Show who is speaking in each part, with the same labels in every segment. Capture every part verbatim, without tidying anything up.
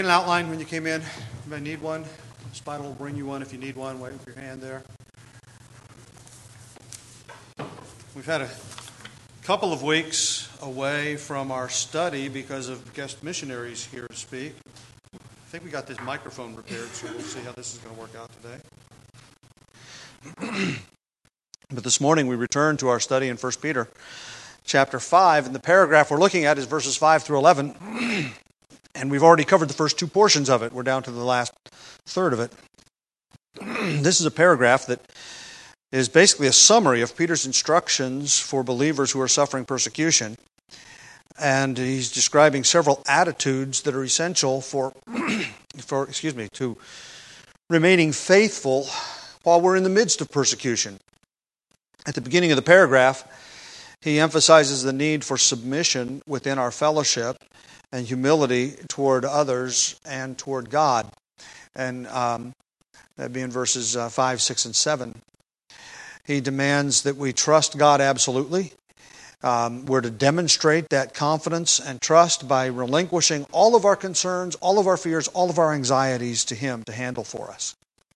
Speaker 1: An outline when you came in. You may need one. Spital will bring you one if you need one. Wave your hand there. We've had a couple of weeks away from our study because of guest missionaries here to speak. I think we got this microphone repaired, so we'll see how this is going to work out today. But this morning we return to our study in First Peter chapter five, and the paragraph we're looking at is verses five through eleven. And we've already covered the first two portions of it. We're down to the last third of it. This is a paragraph that is basically a summary of Peter's instructions for believers who are suffering persecution. And he's describing several attitudes that are essential for, for excuse me, to remaining faithful while we're in the midst of persecution. At the beginning of the paragraph, he emphasizes the need for submission within our fellowship and humility toward others and toward God. And um, that'd be in verses uh, five, six, and seven. He demands that we trust God absolutely. Um, we're to demonstrate that confidence and trust by relinquishing all of our concerns, all of our fears, all of our anxieties to Him to handle for us.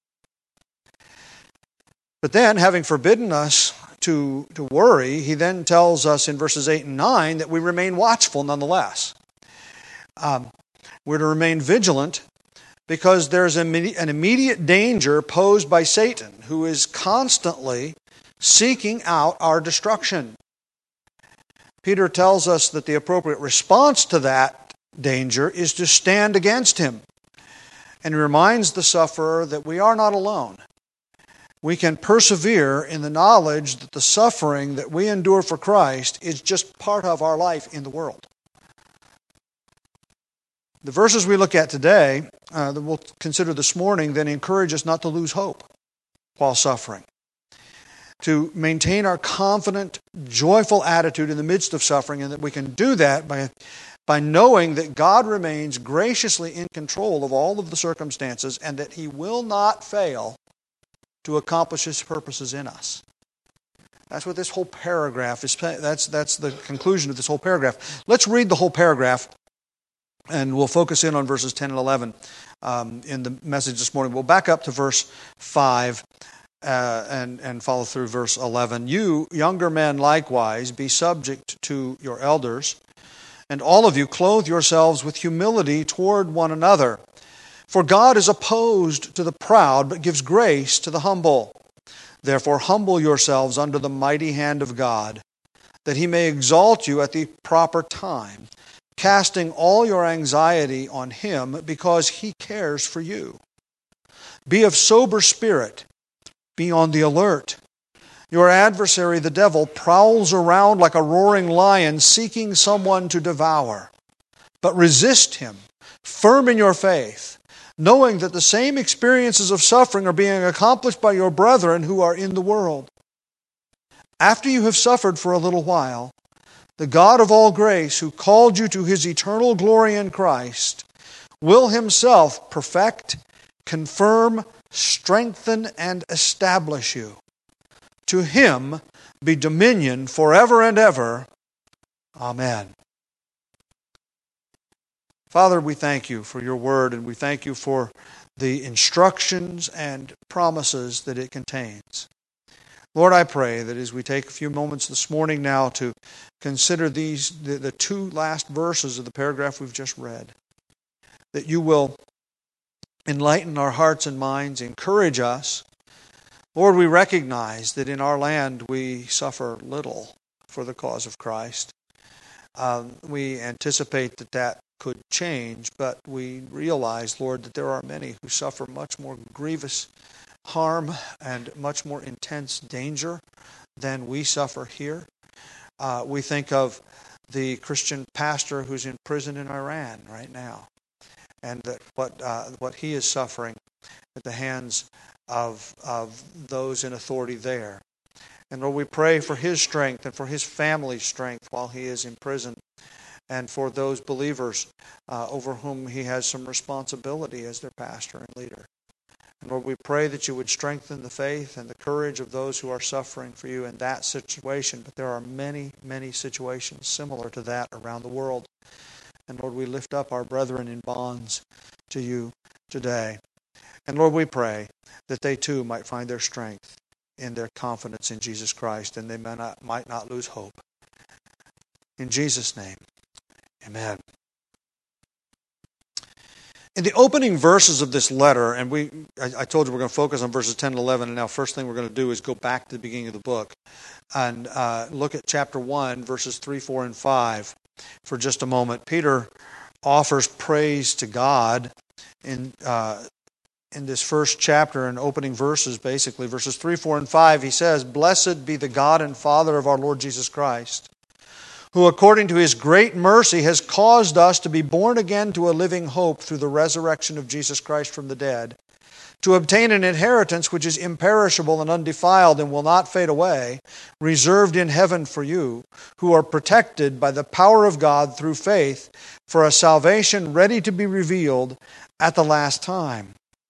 Speaker 1: But then, having forbidden us to, to worry, he then tells us in verses eight and nine that we remain watchful nonetheless. Um, we're to remain vigilant because there's an immediate danger posed by Satan, who is constantly seeking out our destruction. Peter tells us that the appropriate response to that danger is to stand against him. And he reminds the sufferer that we are not alone. We can persevere in the knowledge that the suffering that we endure for Christ is just part of our life in the world. The verses we look at today, uh, that we'll consider this morning, then encourage us not to lose hope while suffering. To maintain our confident, joyful attitude in the midst of suffering, and that we can do that by, by knowing that God remains graciously in control of all of the circumstances and that He will not fail to accomplish His purposes in us. That's what this whole paragraph is. That's, that's the conclusion of this whole paragraph. Let's read the whole paragraph. And we'll focus in on verses ten and eleven um, in the message this morning. We'll back up to verse five uh, and, and follow through verse eleven. You, younger men, likewise, be subject to your elders, and all of you clothe yourselves with humility toward one another. For God is opposed to the proud, but gives grace to the humble. Therefore humble yourselves under the mighty hand of God, that He may exalt you at the proper time, casting all your anxiety on Him because He cares for you. Be of sober spirit. Be on the alert. Your adversary, the devil, prowls around like a roaring lion seeking someone to devour. But resist him, firm in your faith, knowing that the same experiences of suffering are being accomplished by your brethren who are in the world. After you have suffered for a little while, the God of all grace, who called you to His eternal glory in Christ, will Himself perfect, confirm, strengthen, and establish you. To Him be dominion forever and ever. Amen. Father, we thank You for Your word, and we thank You for the instructions and promises that it contains. Lord, I pray that as we take a few moments this morning now to consider these the, the two last verses of the paragraph we've just read, that You will enlighten our hearts and minds, encourage us. Lord, we recognize that in our land we suffer little for the cause of Christ. Um, we anticipate that that could change, but we realize, Lord, that there are many who suffer much more grievous harm and much more intense danger than we suffer here. Uh, we think of the Christian pastor who's in prison in Iran right now, and that what uh, what he is suffering at the hands of of those in authority there. And Lord, we pray for his strength and for his family's strength while he is in prison, and for those believers uh, over whom he has some responsibility as their pastor and leader. And Lord, we pray that You would strengthen the faith and the courage of those who are suffering for You in that situation. But there are many, many situations similar to that around the world. And Lord, we lift up our brethren in bonds to you today. And Lord, we pray that they too might find their strength in their confidence in Jesus Christ, and they might not, might not lose hope. In Jesus' name, amen. In the opening verses of this letter, and we, I, I told you we're going to focus on verses ten and eleven, and now first thing we're going to do is go back to the beginning of the book and uh, look at chapter one, verses three, four, and five for just a moment. Peter offers praise to God in uh, in this first chapter and opening verses, basically. Verses three, four, and five, he says, "Blessed be the God and Father of our Lord Jesus Christ, who according to His great mercy has caused us to be born again to a living hope through the resurrection of Jesus Christ from the dead, to obtain an inheritance which is imperishable and undefiled and will not fade away, reserved in heaven for you, who are protected by the power of God through faith for a salvation ready to be revealed at the last time."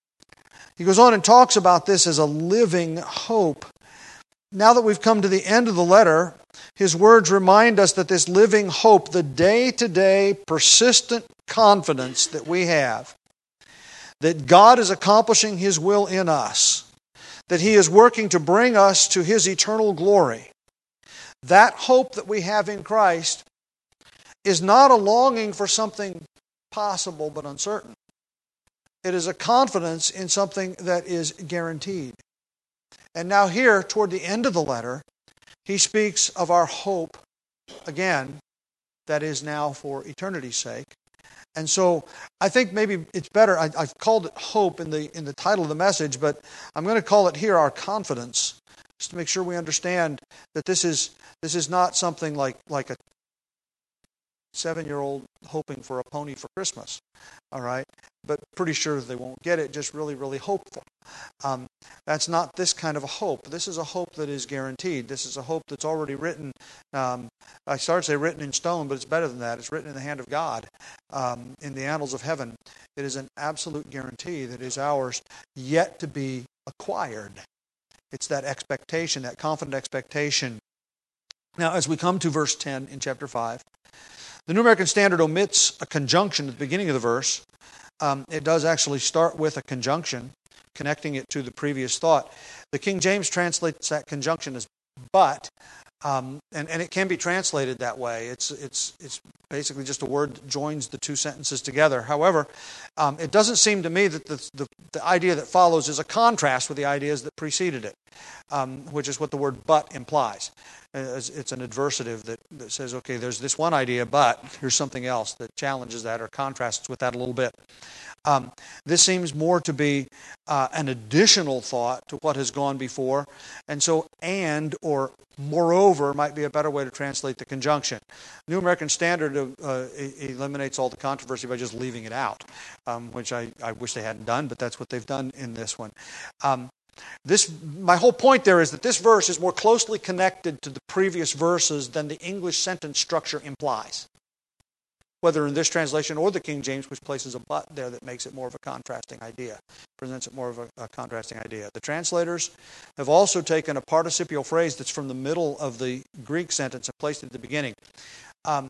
Speaker 1: He goes on and talks about this as a living hope. Now that we've come to the end of the letter, his words remind us that this living hope, the day-to-day persistent confidence that we have, that God is accomplishing His will in us, that He is working to bring us to His eternal glory, that hope that we have in Christ is not a longing for something possible but uncertain. It is a confidence in something that is guaranteed. And now here, toward the end of the letter, he speaks of our hope, again, that is now for eternity's sake. And so I think maybe it's better, I, I've called it hope in the in the title of the message, but I'm going to call it here our confidence, just to make sure we understand that this is this is not something like, like a seven-year-old hoping for a pony for Christmas, all right? But pretty sure they won't get it, just really, really hopeful. Um, that's not this kind of a hope. This is a hope that is guaranteed. This is a hope that's already written. Um, I started to say written in stone, but it's better than that. It's written in the hand of God, um, in the annals of heaven. It is an absolute guarantee that is ours, yet to be acquired. It's that expectation, that confident expectation. Now, as we come to verse ten in chapter five, the New American Standard omits a conjunction at the beginning of the verse. Um, it does actually start with a conjunction, connecting it to the previous thought. The King James translates that conjunction as but, um, and, and it can be translated that way. It's it's it's basically just a word that joins the two sentences together. However, um, it doesn't seem to me that the, the, the idea that follows is a contrast with the ideas that preceded it, um, which is what the word but implies. It's an adversative that, that says, okay, there's this one idea, but here's something else that challenges that or contrasts with that a little bit. Um, this seems more to be uh, an additional thought to what has gone before. And so, and or moreover might be a better way to translate the conjunction. New American Standard uh, eliminates all the controversy by just leaving it out, um, which I, I wish they hadn't done, but that's what they've done in this one. Um, This, my whole point there is that this verse is more closely connected to the previous verses than the English sentence structure implies. Whether in this translation or the King James, which places a but there that makes it more of a contrasting idea, presents it more of a, a contrasting idea. The translators have also taken a participial phrase that's from the middle of the Greek sentence and placed it at the beginning. Um,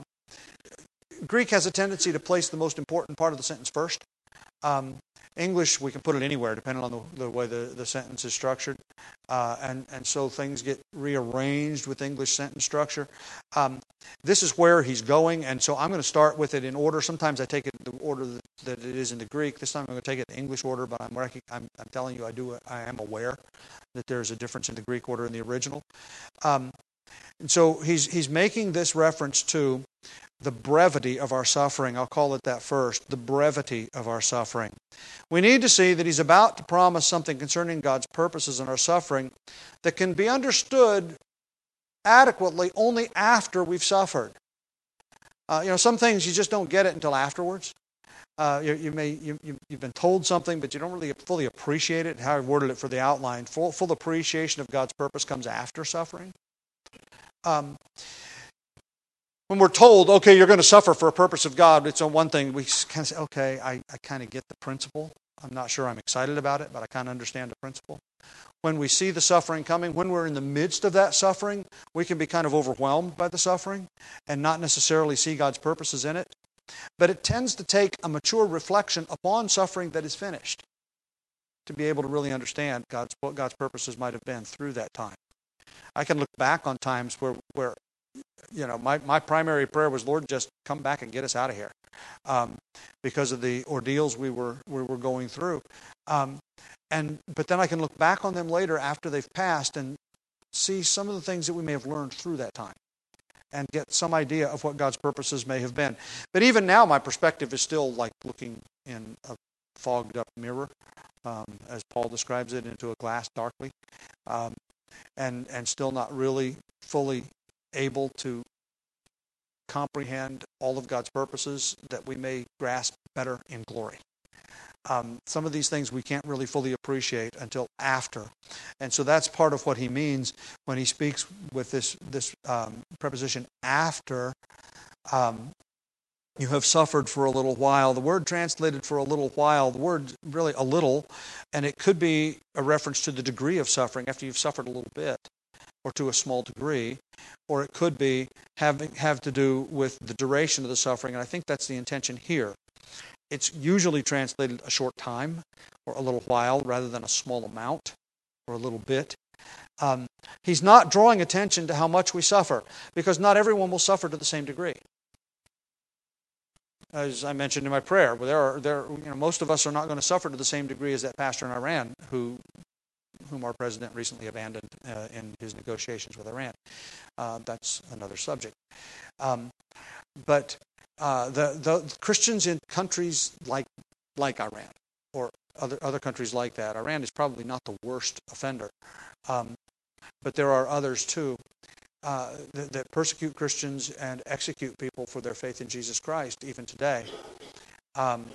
Speaker 1: Greek has a tendency to place the most important part of the sentence first. Um, English, we can put it anywhere depending on the, the way the, the sentence is structured. Uh, and, and so things get rearranged with English sentence structure. Um, this is where he's going, and so I'm going to start with it in order. Sometimes I take it in the order that, that it is in the Greek. This time I'm going to take it in English order, but I'm, I'm, I'm telling you I do I am aware that there's a difference in the Greek order and the original. Um, and so he's he's making this reference to the brevity of our suffering. I'll call it that first, the brevity of our suffering. We need to see that he's about to promise something concerning God's purposes in our suffering that can be understood adequately only after we've suffered. Uh, you know, some things you just don't get it until afterwards. Uh, you, you may you, you, you've been told something, but you don't really fully appreciate it. How I worded it for the outline, full full appreciation of God's purpose comes after suffering. Um, When we're told, okay, you're going to suffer for a purpose of God, it's on one thing. We kind of say, okay, I, I kind of get the principle. I'm not sure I'm excited about it, but I kind of understand the principle. When we see the suffering coming, when we're in the midst of that suffering, we can be kind of overwhelmed by the suffering and not necessarily see God's purposes in it. but it tends to take a mature reflection upon suffering that is finished to be able to really understand God's, what God's purposes might have been through that time. I can look back on times where, where you know, my, my primary prayer was, Lord, just come back and get us out of here, um, because of the ordeals we were we were going through. Um, and but then I can look back on them later after they've passed and see some of the things that we may have learned through that time and get some idea of what God's purposes may have been. But even now, my perspective is still like looking in a fogged up mirror, um, as Paul describes it, into a glass darkly, um, and and still not really fully able to comprehend all of God's purposes that we may grasp better in glory. Um, some of these things we can't really fully appreciate until after. And so that's part of what he means when he speaks with this, this um, preposition after um, you have suffered for a little while. The word translated for a little while, the word really a little, and it could be a reference to the degree of suffering after you've suffered a little bit, or to a small degree, or it could be having have to do with the duration of the suffering, and I think that's the intention here. It's usually translated a short time, or a little while, rather than a small amount, or a little bit. Um, he's not drawing attention to how much we suffer, because not everyone will suffer to the same degree. As I mentioned in my prayer, there are there you know most of us are not going to suffer to the same degree as that pastor in Iran who. whom our president recently abandoned uh, in his negotiations with Iran. Uh, that's another subject. Um, but uh, the, the Christians in countries like like Iran or other other countries like that, Iran is probably not the worst offender, um, but there are others too uh, that, that persecute Christians and execute people for their faith in Jesus Christ even today. Um,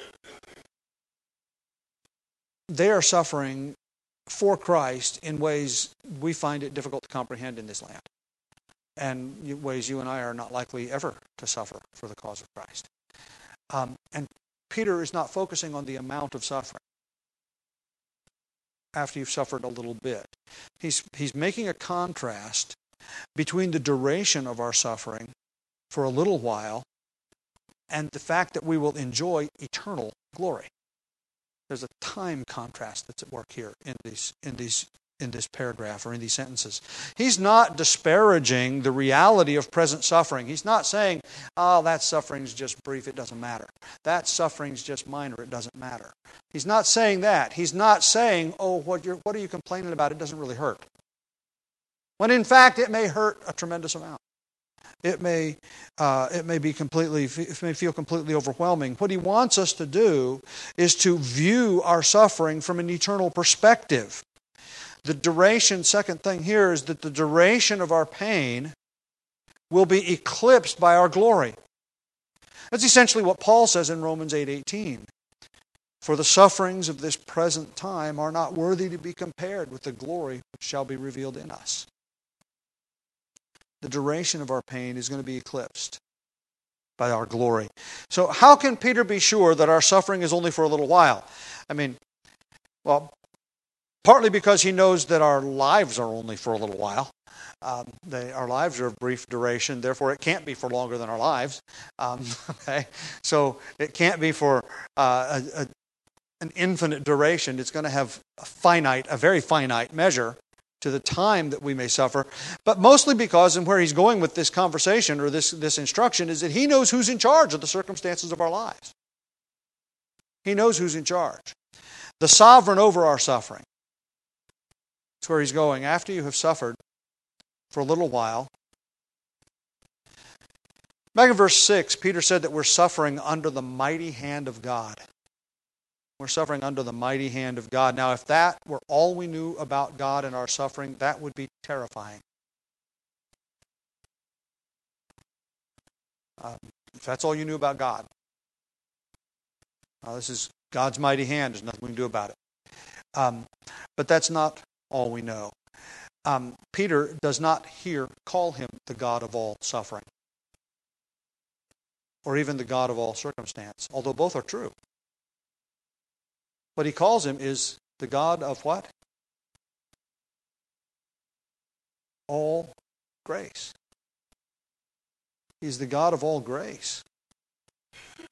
Speaker 1: they are suffering for Christ in ways we find it difficult to comprehend in this land, and ways you and I are not likely ever to suffer for the cause of Christ. Um, and Peter is not focusing on the amount of suffering after you've suffered a little bit. He's, he's making a contrast between the duration of our suffering for a little while and the fact that we will enjoy eternal glory. There's a time contrast that's at work here in these in these in this paragraph or in these sentences. He's not disparaging the reality of present suffering. He's not saying, "Oh, that suffering's just brief; it doesn't matter. That suffering's just minor; it doesn't matter." He's not saying that. He's not saying, "Oh, what you're what are you complaining about? It doesn't really hurt." When in fact, it may hurt a tremendous amount. It may, uh, it may be completely, it may feel completely overwhelming. What he wants us to do is to view our suffering from an eternal perspective. The duration, second thing here, is that the duration of our pain will be eclipsed by our glory. That's essentially what Paul says in Romans eight eighteen. For the sufferings of this present time are not worthy to be compared with the glory which shall be revealed in us. The duration of our pain is going to be eclipsed by our glory. So how can Peter be sure that our suffering is only for a little while? I mean, well, partly because he knows that our lives are only for a little while. Um, they, our lives are of brief duration, therefore it can't be for longer than our lives. Um, okay, so it can't be for uh, a, a, an infinite duration. It's going to have a finite, a very finite measure to the time that we may suffer, but mostly because, and where he's going with this conversation or this, this instruction, is that he knows who's in charge of the circumstances of our lives. He knows who's in charge. The sovereign over our suffering. That's where he's going. After you have suffered for a little while. Back in verse six, Peter said that we're suffering under the mighty hand of God. We're suffering under the mighty hand of God. Now, if that were all we knew about God and our suffering, that would be terrifying. Um, if that's all you knew about God, now this is God's mighty hand. There's nothing we can do about it. Um, but that's not all we know. Um, Peter does not here call him the God of all suffering, or even the God of all circumstance, although both are true. What he calls him is the God of what? All grace. He's the God of all grace.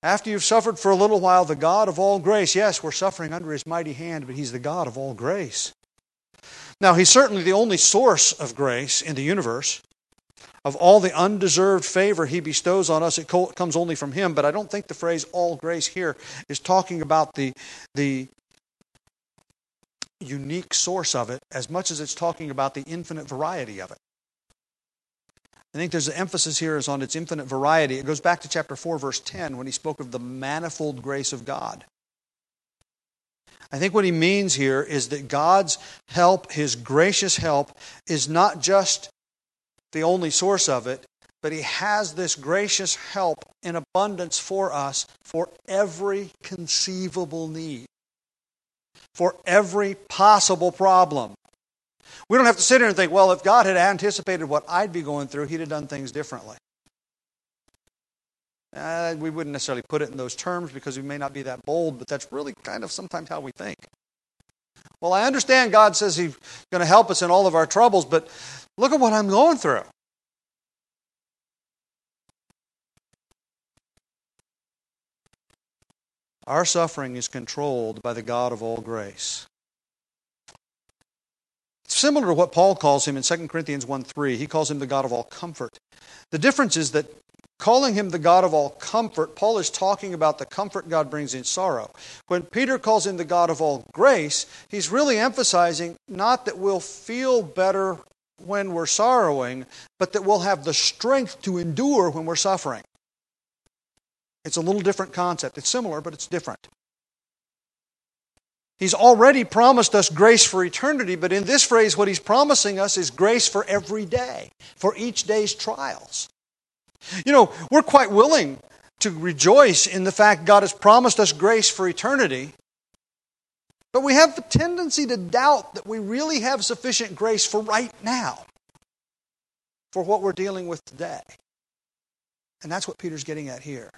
Speaker 1: After you've suffered for a little while, the God of all grace, yes, we're suffering under His mighty hand, but He's the God of all grace. Now, He's certainly the only source of grace in the universe. Of all the undeserved favor He bestows on us, it comes only from Him. But I don't think the phrase all grace here is talking about the, the unique source of it as much as it's talking about the infinite variety of it. I think there's an emphasis here is on its infinite variety. It goes back to chapter four, verse ten, when he spoke of the manifold grace of God. I think what he means here is that God's help, His gracious help, is not just the only source of it, but He has this gracious help in abundance for us for every conceivable need, for every possible problem. We don't have to sit here and think, well, if God had anticipated what I'd be going through, He'd have done things differently. Uh, we wouldn't necessarily put it in those terms because we may not be that bold, but that's really kind of sometimes how we think. Well, I understand God says He's going to help us in all of our troubles, but look at what I'm going through. Our suffering is controlled by the God of all grace. It's similar to what Paul calls Him in Second Corinthians one three. He calls Him the God of all comfort. The difference is that calling Him the God of all comfort, Paul is talking about the comfort God brings in sorrow. When Peter calls Him the God of all grace, he's really emphasizing not that we'll feel better when we're sorrowing, but that we'll have the strength to endure when we're suffering. It's a little different concept. It's similar, but it's different. He's already promised us grace for eternity, but in this phrase, what He's promising us is grace for every day, for each day's trials. You know, we're quite willing to rejoice in the fact God has promised us grace for eternity, but we have the tendency to doubt that we really have sufficient grace for right now, for what we're dealing with today. And that's what Peter's getting at here.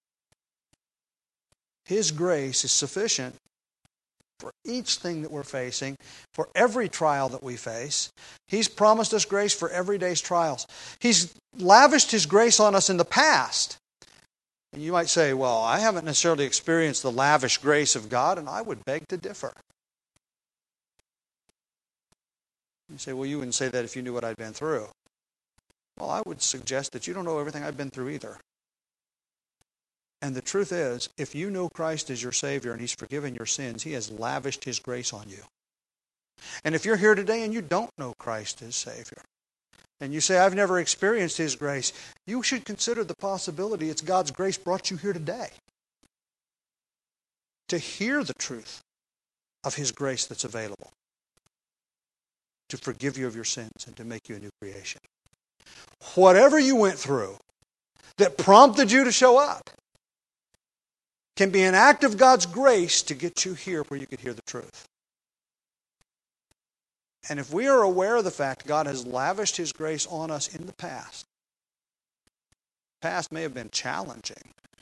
Speaker 1: His grace is sufficient for each thing that we're facing, for every trial that we face. He's promised us grace for every day's trials. He's lavished His grace on us in the past. And you might say, well, I haven't necessarily experienced the lavish grace of God, and I would beg to differ. You say, well, you wouldn't say that if you knew what I'd been through. Well, I would suggest that you don't know everything I've been through either. And the truth is, if you know Christ as your Savior and He's forgiven your sins, He has lavished His grace on you. And if you're here today and you don't know Christ as Savior, and you say, I've never experienced His grace, you should consider the possibility it's God's grace brought you here today to hear the truth of His grace that's available, to forgive you of your sins and to make you a new creation. Whatever you went through that prompted you to show up can be an act of God's grace to get you here where you could hear the truth. And if we are aware of the fact God has lavished His grace on us in the past, the past may have been challenging,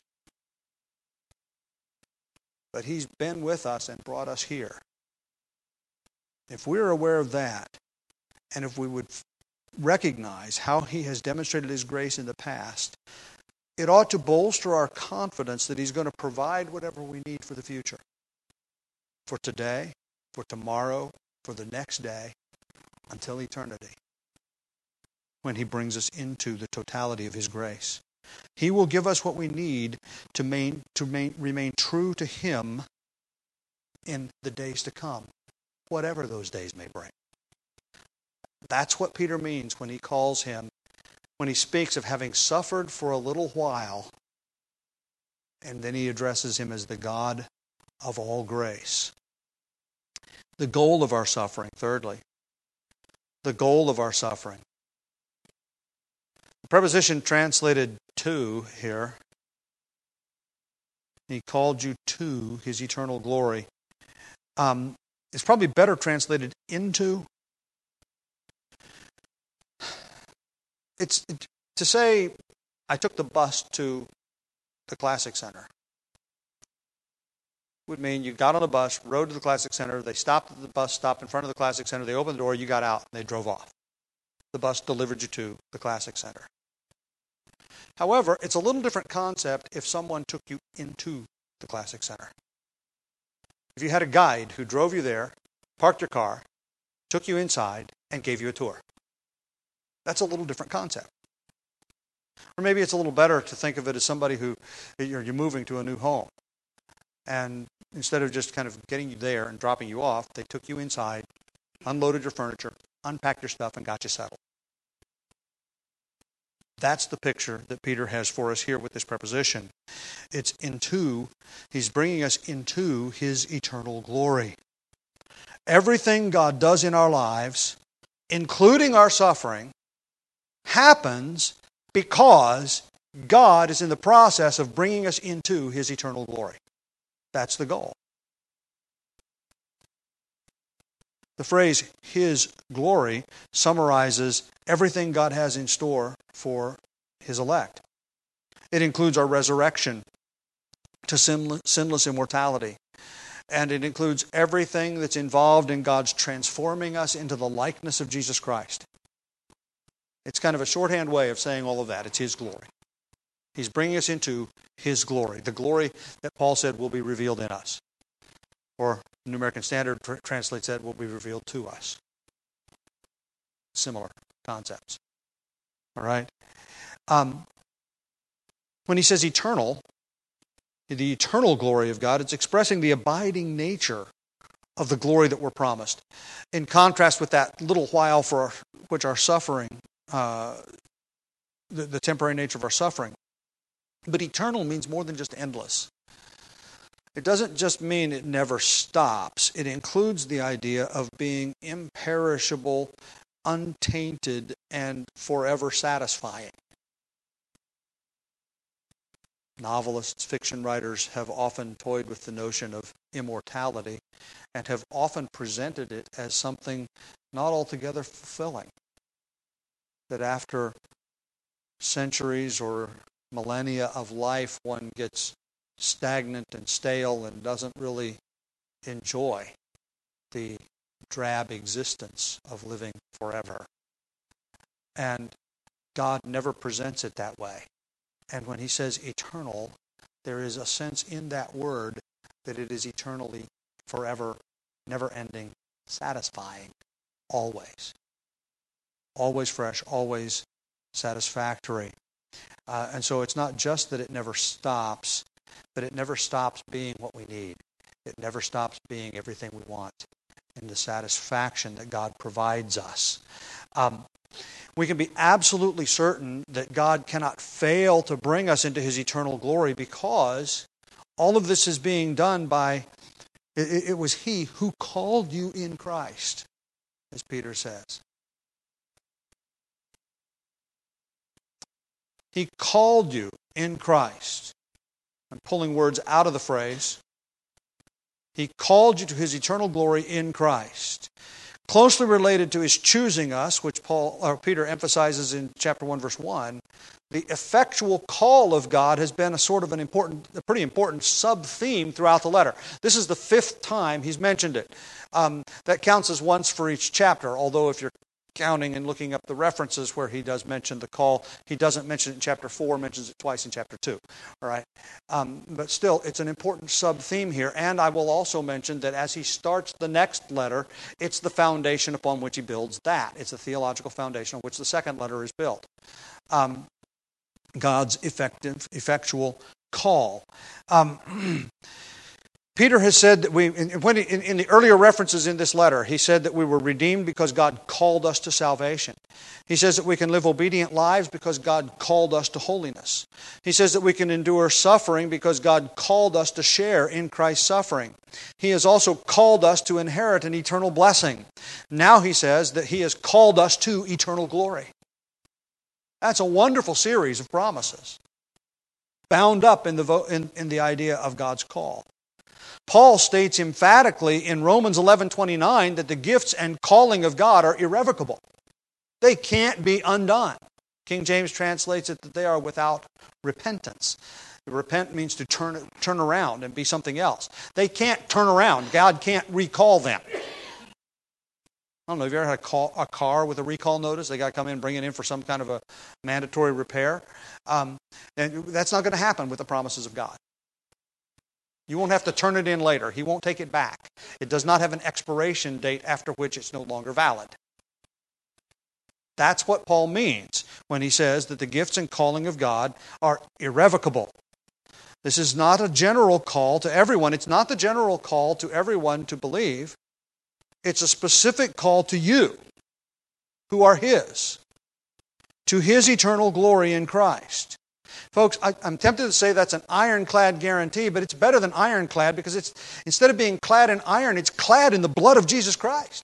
Speaker 1: but He's been with us and brought us here. If we're aware of that, and if we would recognize how He has demonstrated His grace in the past, it ought to bolster our confidence that He's going to provide whatever we need for the future. For today, for tomorrow, for the next day, until eternity. When He brings us into the totality of His grace. He will give us what we need to, main, to main, remain true to Him in the days to come. Whatever those days may bring. That's what Peter means when he calls Him, when he speaks of having suffered for a little while, and then he addresses Him as the God of all grace. The goal of our suffering, thirdly, the goal of our suffering. The preposition translated to here, He called you to His eternal glory. Um, it's probably better translated into. It's to say, I took the bus to the Classic Center. Would mean you got on a bus, rode to the Classic Center, they stopped at the bus stop in front of the Classic Center, they opened the door, you got out, and they drove off. The bus delivered you to the Classic Center. However, it's a little different concept if someone took you into the Classic Center. If you had a guide who drove you there, parked your car, took you inside, and gave you a tour. That's a little different concept. Or maybe it's a little better to think of it as somebody who, you're, you're moving to a new home. And instead of just kind of getting you there and dropping you off, they took you inside, unloaded your furniture, unpacked your stuff, and got you settled. That's the picture that Peter has for us here with this preposition. It's into, he's bringing us into his eternal glory. Everything God does in our lives, including our suffering, happens because God is in the process of bringing us into his eternal glory. That's the goal. The phrase, his glory, summarizes everything God has in store for his elect. It includes our resurrection to sinless immortality. And it includes everything that's involved in God's transforming us into the likeness of Jesus Christ. It's kind of a shorthand way of saying all of that. It's his glory. He's bringing us into his glory, the glory that Paul said will be revealed in us. Or New American Standard tr- translates that will be revealed to us. Similar concepts. All right? Um, when he says eternal, the eternal glory of God, it's expressing the abiding nature of the glory that we're promised. In contrast with that little while for our, which our suffering, uh, the, the temporary nature of our suffering. But eternal means more than just endless. It doesn't just mean it never stops. It includes the idea of being imperishable, untainted, and forever satisfying. Novelists, fiction writers have often toyed with the notion of immortality and have often presented it as something not altogether fulfilling. That after centuries or millennia of life, one gets stagnant and stale and doesn't really enjoy the drab existence of living forever. And God never presents it that way. And when he says eternal, there is a sense in that word that it is eternally, forever, never-ending, satisfying, always. Always fresh, always satisfactory. Uh, and so it's not just that it never stops, but it never stops being what we need. It never stops being everything we want in the satisfaction that God provides us. Um, we can be absolutely certain that God cannot fail to bring us into his eternal glory because all of this is being done by, it, it was he who called you in Christ, as Peter says. He called you in Christ. I'm pulling words out of the phrase. He called you to his eternal glory in Christ. Closely related to his choosing us, which Paul or Peter emphasizes in chapter one, verse one, the effectual call of God has been a sort of an important, a pretty important sub-theme throughout the letter. This is the fifth time he's mentioned it. Um, that counts as once for each chapter, although if you're counting and looking up the references where he does mention the call, he doesn't mention it in chapter four, mentions it twice in chapter two. All right, um, but still, it's an important sub-theme here. And I will also mention that as he starts the next letter, it's the foundation upon which he builds that. It's a theological foundation on which the second letter is built. Um, God's effective, effectual call. Um, Peter has said that we, in, when, in, in the earlier references in this letter, he said that we were redeemed because God called us to salvation. He says that we can live obedient lives because God called us to holiness. He says that we can endure suffering because God called us to share in Christ's suffering. He has also called us to inherit an eternal blessing. Now he says that he has called us to eternal glory. That's a wonderful series of promises, bound up in the, vo- in, in the idea of God's call. Paul states emphatically in Romans eleven twenty-nine that the gifts and calling of God are irrevocable. They can't be undone. King James translates it that they are without repentance. Repent means to turn, turn around and be something else. They can't turn around. God can't recall them. I don't know, have you ever had a, call, a car with a recall notice? They got to come in and bring it in for some kind of a mandatory repair. Um, and that's not going to happen with the promises of God. You won't have to turn it in later. He won't take it back. It does not have an expiration date after which it's no longer valid. That's what Paul means when he says that the gifts and calling of God are irrevocable. This is not a general call to everyone. It's not the general call to everyone to believe. It's a specific call to you who are His, to His eternal glory in Christ. Folks, I, I'm tempted to say that's an ironclad guarantee, but it's better than ironclad because it's instead of being clad in iron, it's clad in the blood of Jesus Christ.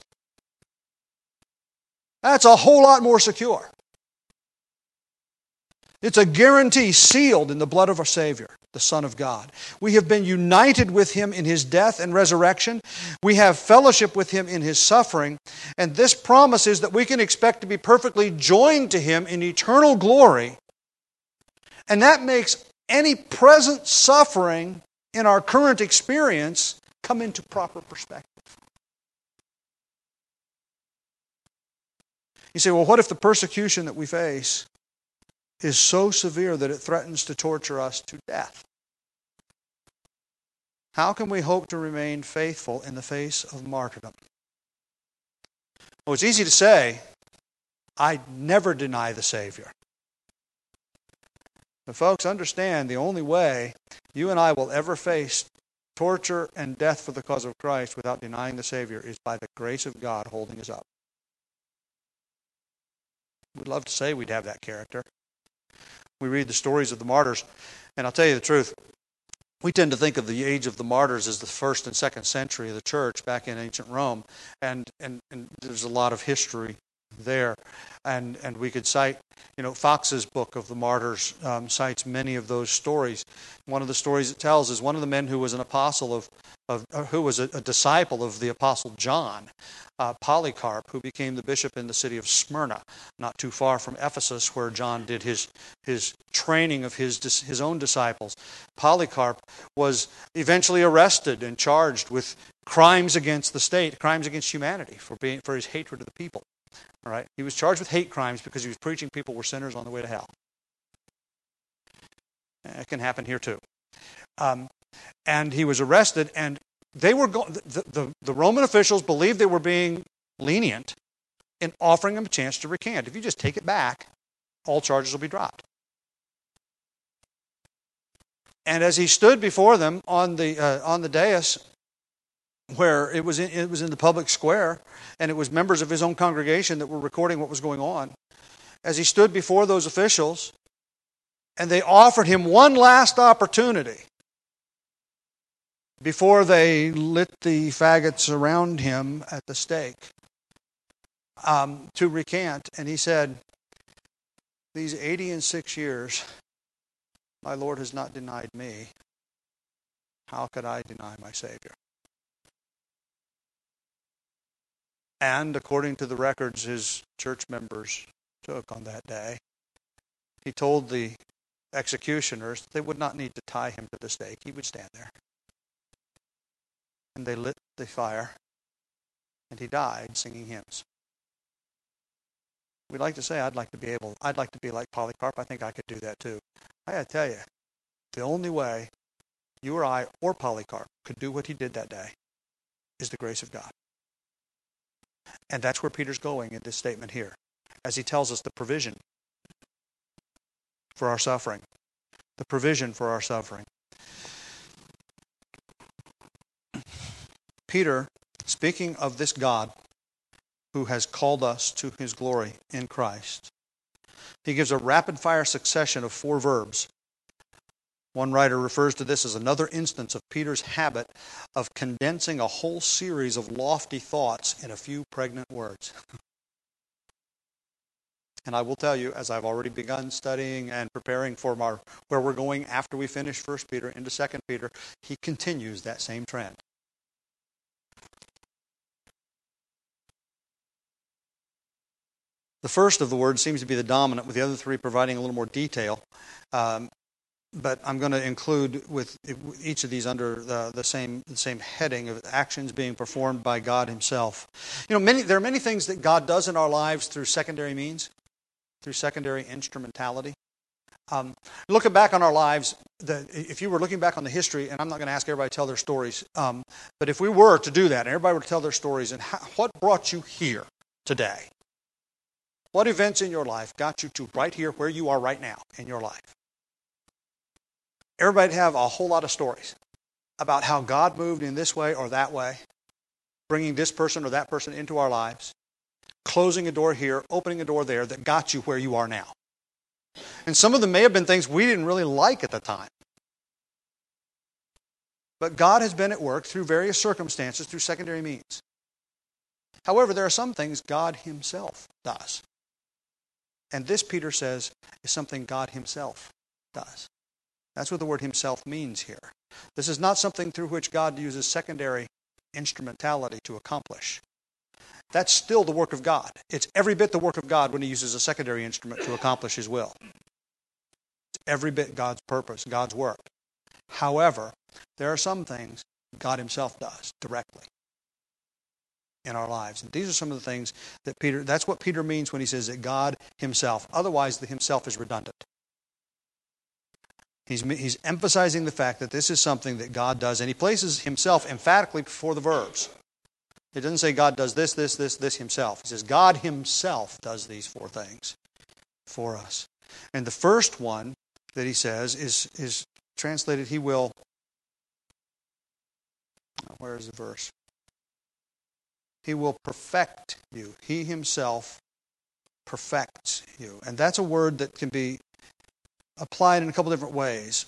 Speaker 1: That's a whole lot more secure. It's a guarantee sealed in the blood of our Savior, the Son of God. We have been united with Him in His death and resurrection. We have fellowship with Him in His suffering. And this promise is that we can expect to be perfectly joined to Him in eternal glory. And that makes any present suffering in our current experience come into proper perspective. You say, well, what if the persecution that we face is so severe that it threatens to torture us to death? How can we hope to remain faithful in the face of martyrdom? Well, it's easy to say, I never deny the Savior. But folks, understand the only way you and I will ever face torture and death for the cause of Christ without denying the Savior is by the grace of God holding us up. We'd love to say we'd have that character. We read the stories of the martyrs, and I'll tell you the truth, we tend to think of the age of the martyrs as the first and second century of the church back in ancient Rome, and, and, and there's a lot of history there. And and we could cite, you know, Fox's book of the martyrs um, cites many of those stories. One of the stories it tells is one of the men who was an apostle of, of uh, who was a, a disciple of the apostle John, uh, Polycarp, who became the bishop in the city of Smyrna, not too far from Ephesus, where John did his his training of his his own disciples. Polycarp was eventually arrested and charged with crimes against the state, crimes against humanity for being for his hatred of the people. All right, he was charged with hate crimes because he was preaching people were sinners on the way to hell. It can happen here too. Um, and he was arrested, and they were go- the, the the Roman officials believed they were being lenient in offering him a chance to recant. If you just take it back, all charges will be dropped. And as he stood before them on the uh, on the dais, where it was in, it was in the public square, and it was members of his own congregation that were recording what was going on. As he stood before those officials, and they offered him one last opportunity before they lit the faggots around him at the stake um, to recant, and he said, "These eighty and six years, my Lord has not denied me. How could I deny my Savior?" And according to the records his church members took on that day, he told the executioners they would not need to tie him to the stake. He would stand there. And they lit the fire, and he died singing hymns. We'd like to say, I'd like to be able, I'd like to be like Polycarp. I think I could do that too. I got to tell you, the only way you or I or Polycarp could do what he did that day is the grace of God. And that's where Peter's going in this statement here, as he tells us the provision for our suffering. The provision for our suffering. Peter, speaking of this God who has called us to His glory in Christ, he gives a rapid-fire succession of four verbs. One writer refers to this as another instance of Peter's habit of condensing a whole series of lofty thoughts in a few pregnant words. And I will tell you, as I've already begun studying and preparing for our, where we're going after we finish First Peter into Second Peter, he continues that same trend. The first of the words seems to be the dominant, with the other three providing a little more detail. Um, but I'm going to include with each of these under the, the same the same heading of actions being performed by God Himself. You know, many there are many things that God does in our lives through secondary means, through secondary instrumentality. Um, looking back on our lives, the, if you were looking back on the history, and I'm not going to ask everybody to tell their stories, um, but if we were to do that, and everybody were to tell their stories, and how, what brought you here today? What events in your life got you to right here where you are right now in your life? Everybody have a whole lot of stories about how God moved in this way or that way, bringing this person or that person into our lives, closing a door here, opening a door there that got you where you are now. And some of them may have been things we didn't really like at the time. But God has been at work through various circumstances, through secondary means. However, there are some things God Himself does. And this, Peter says, is something God Himself does. That's what the word Himself means here. This is not something through which God uses secondary instrumentality to accomplish. That's still the work of God. It's every bit the work of God when He uses a secondary instrument to accomplish His will. It's every bit God's purpose, God's work. However, there are some things God Himself does directly in our lives. And these are some of the things that Peter, that's what Peter means when he says that God Himself. Otherwise, the Himself is redundant. He's, he's emphasizing the fact that this is something that God does, and he places Himself emphatically before the verbs. It doesn't say God does this, this, this, this Himself. He says God Himself does these four things for us. And the first one that he says is, is translated, He will, where is the verse? He will perfect you. He Himself perfects you. And that's a word that can be applied in a couple different ways.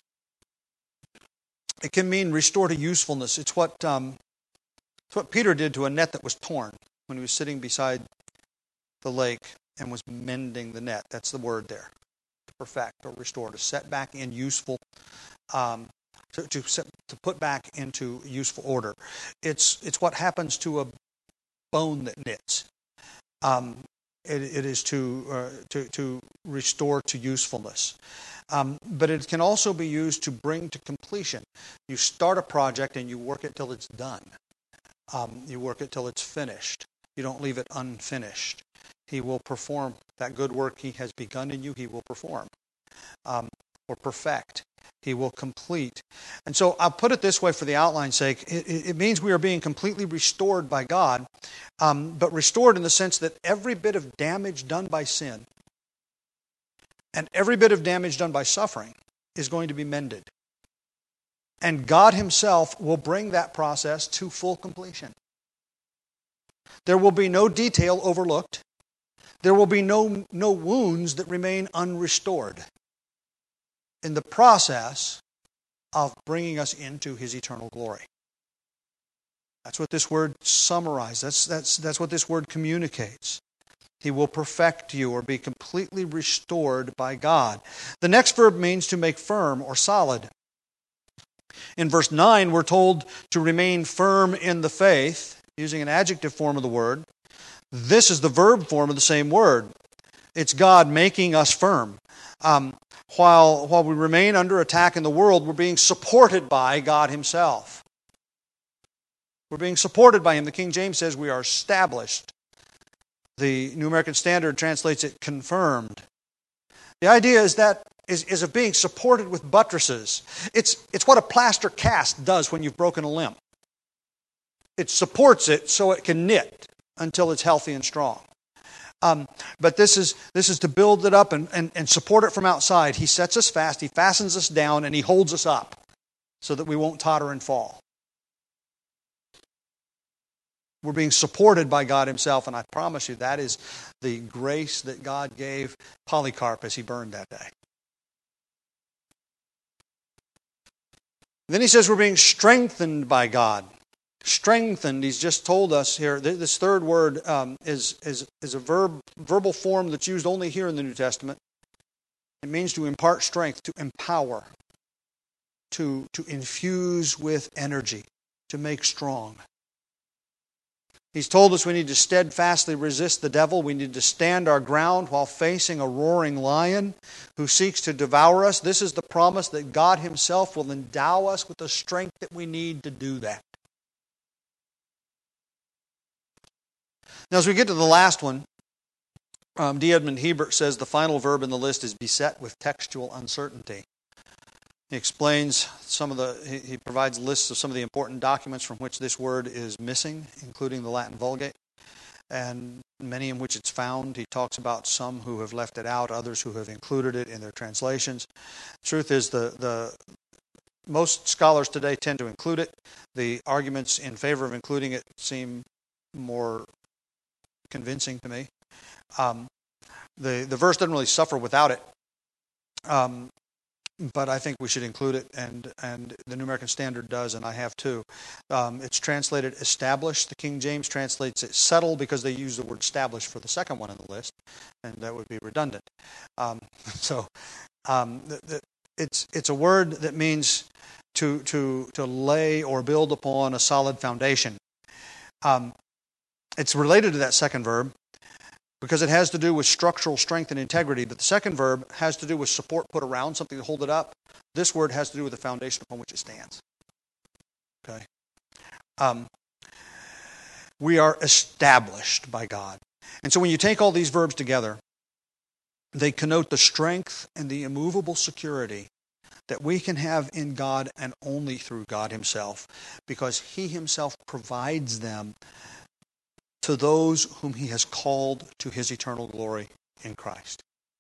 Speaker 1: It can mean restore to usefulness. It's what um, it's what Peter did to a net that was torn when he was sitting beside the lake and was mending the net. That's the word there. To perfect or restore, to set back in useful, um, to to, set, to put back into useful order. It's it's what happens to a bone that knits. Um, it, it is to, uh, to to restore to usefulness. Um, but it can also be used to bring to completion. You start a project and you work it till it's done. Um, you work it till it's finished. You don't leave it unfinished. He will perform that good work He has begun in you. He will perform um, or perfect. He will complete. And so I'll put it this way for the outline's sake. It, it means we are being completely restored by God, um, but restored in the sense that every bit of damage done by sin and every bit of damage done by suffering is going to be mended. And God Himself will bring that process to full completion. There will be no detail overlooked. There will be no, no wounds that remain unrestored in the process of bringing us into His eternal glory. That's what this word summarizes. That's, that's, that's what this word communicates. He will perfect you or be completely restored by God. The next verb means to make firm or solid. In verse nine, we're told to remain firm in the faith, using an adjective form of the word. This is the verb form of the same word. It's God making us firm. Um, while, while we remain under attack in the world, we're being supported by God Himself. We're being supported by Him. The King James says we are established. The New American Standard translates it confirmed. The idea is that is, is of being supported with buttresses. It's, it's what a plaster cast does when you've broken a limb. It supports it so it can knit until it's healthy and strong. Um, but this is this is to build it up and, and, and support it from outside. He sets us fast, He fastens us down, and He holds us up so that we won't totter and fall. We're being supported by God Himself, and I promise you that is the grace that God gave Polycarp as he burned that day. Then he says we're being strengthened by God. Strengthened, he's just told us here, this third word um, is, is, is a verb, verbal form that's used only here in the New Testament. It means to impart strength, to empower, to, to infuse with energy, to make strong. He's told us we need to steadfastly resist the devil. We need to stand our ground while facing a roaring lion who seeks to devour us. This is the promise that God Himself will endow us with the strength that we need to do that. Now, as we get to the last one, um, D. Edmund Hebert says the final verb in the list is beset with textual uncertainty. He explains some of the, he, he provides lists of some of the important documents from which this word is missing, including the Latin Vulgate, and many in which it's found. He talks about some who have left it out, others who have included it in their translations. The truth is, the, the most scholars today tend to include it. The arguments in favor of including it seem more convincing to me. Um, the, the verse doesn't really suffer without it. Um, But I think we should include it, and, and the New American Standard does, and I have too. Um, it's translated established. The King James translates it settle because they use the word establish for the second one in the list, and that would be redundant. Um, so um, the, the, it's it's a word that means to to to lay or build upon a solid foundation. Um, it's related to that second verb, because it has to do with structural strength and integrity. But the second verb has to do with support put around something to hold it up. This word has to do with the foundation upon which it stands. Okay. Um, we are established by God. And so when you take all these verbs together, they connote the strength and the immovable security that we can have in God and only through God Himself, because He Himself provides them to those whom He has called to His eternal glory in Christ.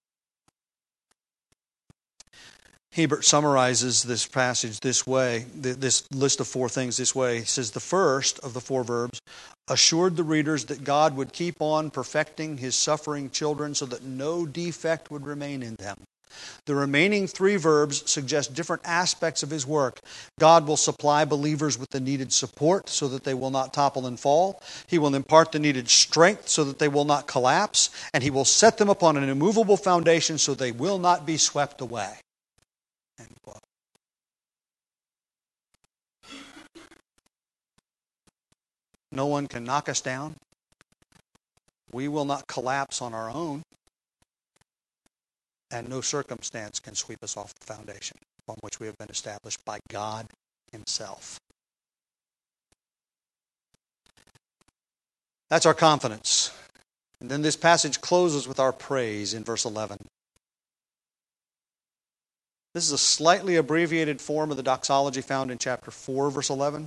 Speaker 1: Hebert summarizes this passage this way, this list of four things this way. He says, the first of the four verbs assured the readers that God would keep on perfecting His suffering children so that no defect would remain in them. The remaining three verbs suggest different aspects of His work. God will supply believers with the needed support so that they will not topple and fall. He will impart the needed strength so that they will not collapse. And He will set them upon an immovable foundation so they will not be swept away. End quote. No one can knock us down. We will not collapse on our own. And no circumstance can sweep us off the foundation upon which we have been established by God Himself. That's our confidence. And then this passage closes with our praise in verse eleven. This is a slightly abbreviated form of the doxology found in chapter four, verse eleven.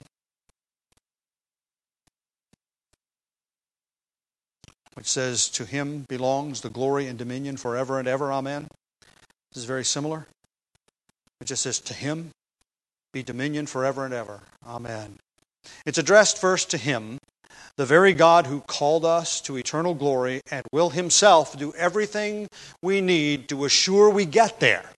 Speaker 1: Which says, to Him belongs the glory and dominion forever and ever. Amen. This is very similar. It just says, to Him be dominion forever and ever. Amen. It's addressed first to Him, the very God who called us to eternal glory and will Himself do everything we need to assure we get there.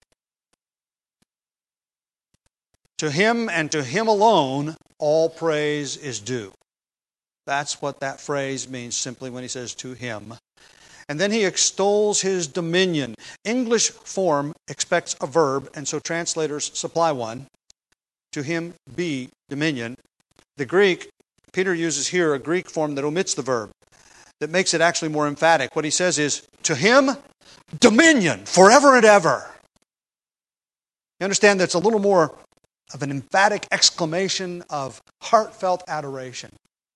Speaker 1: To Him and to Him alone, all praise is due. That's what that phrase means simply when He says to Him. And then He extols His dominion. English form expects a verb, and so translators supply one. To Him be dominion. The Greek, Peter uses here a Greek form that omits the verb, that makes it actually more emphatic. What he says is, to Him, dominion forever and ever. You understand that's a little more of an emphatic exclamation of heartfelt adoration.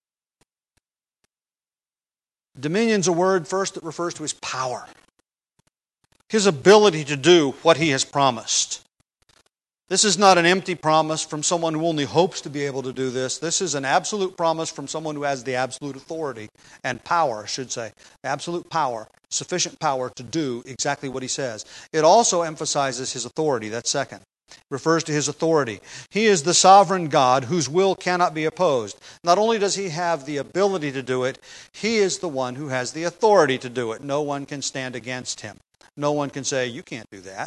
Speaker 1: Dominion's a word first that refers to His power, His ability to do what He has promised. This is not an empty promise from someone who only hopes to be able to do this. This is an absolute promise from someone who has the absolute authority and power, I should say. Absolute power, sufficient power to do exactly what He says. It also emphasizes His authority, that's second. Refers to His authority. He is the sovereign God whose will cannot be opposed. Not only does He have the ability to do it, He is the one who has the authority to do it. No one can stand against Him. No one can say, you can't do that.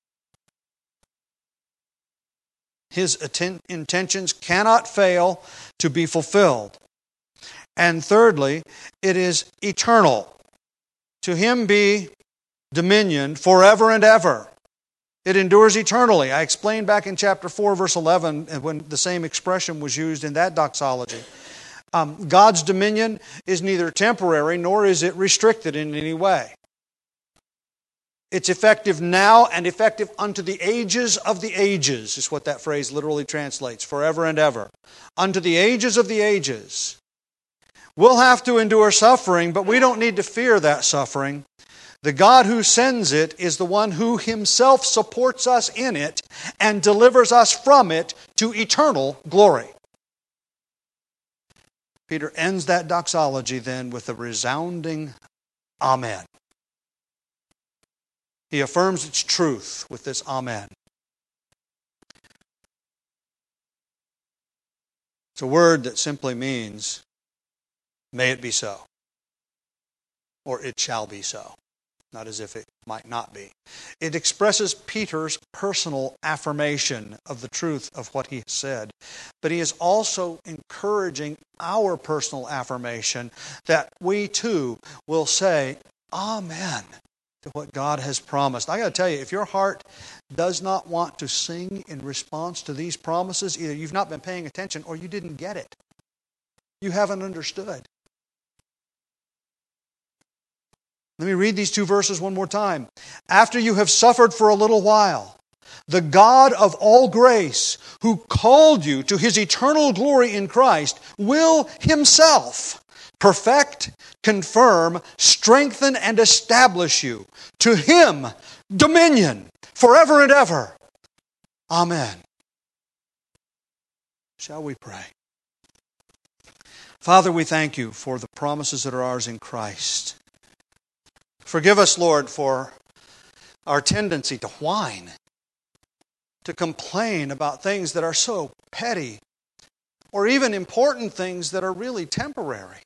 Speaker 1: His atten- intentions cannot fail to be fulfilled. And thirdly, it is eternal. To Him be dominion forever and ever. It endures eternally. I explained back in chapter four, verse eleven, when the same expression was used in that doxology. Um, God's dominion is neither temporary nor is it restricted in any way. It's effective now and effective unto the ages of the ages, is what that phrase literally translates, forever and ever. Unto the ages of the ages. We'll have to endure suffering, but we don't need to fear that suffering. The God who sends it is the one who Himself supports us in it and delivers us from it to eternal glory. Peter ends that doxology then with a resounding Amen. He affirms its truth with this Amen. It's a word that simply means, may it be so, or it shall be so. Not as if it might not be. It expresses Peter's personal affirmation of the truth of what he has said. But he is also encouraging our personal affirmation that we too will say, Amen, to what God has promised. I got to tell you, if your heart does not want to sing in response to these promises, either you've not been paying attention or you didn't get it. You haven't understood. Let me read these two verses one more time. After you have suffered for a little while, the God of all grace, who called you to His eternal glory in Christ, will Himself perfect, confirm, strengthen, and establish you. To Him, dominion, forever and ever. Amen. Shall we pray? Father, we thank You for the promises that are ours in Christ. Forgive us, Lord, for our tendency to whine, to complain about things that are so petty, or even important things that are really temporary.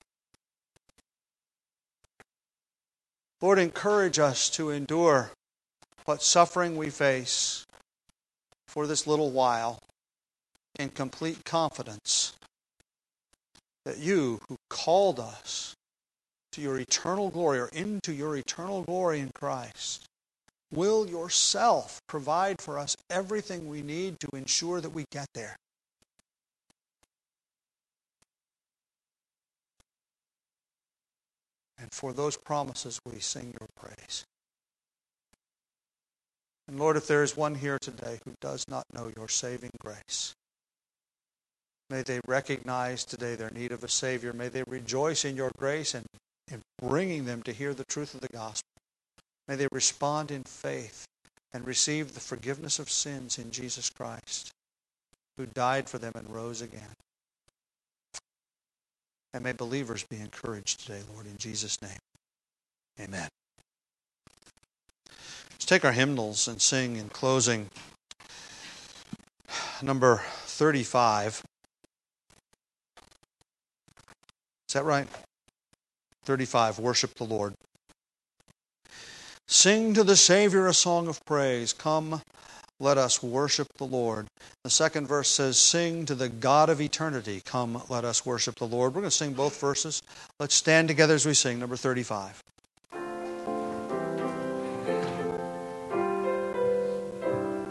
Speaker 1: Lord, encourage us to endure what suffering we face for this little while in complete confidence that You, who called us to Your eternal glory, or into Your eternal glory in Christ, will Yourself provide for us everything we need to ensure that we get there. And for those promises we sing Your praise. And Lord, if there is one here today who does not know Your saving grace, may they recognize today their need of a Savior. May they rejoice in Your grace and in bringing them to hear the truth of the gospel. May they respond in faith and receive the forgiveness of sins in Jesus Christ, who died for them and rose again. And may believers be encouraged today, Lord, in Jesus' name. Amen. Let's take our hymnals and sing in closing number thirty-five. Is that right? thirty-five, Worship the Lord. Sing to the Savior a song of praise. Come, let us worship the Lord. The second verse says, sing to the God of eternity. Come, let us worship the Lord. We're going to sing both verses. Let's stand together as we sing number thirty-five.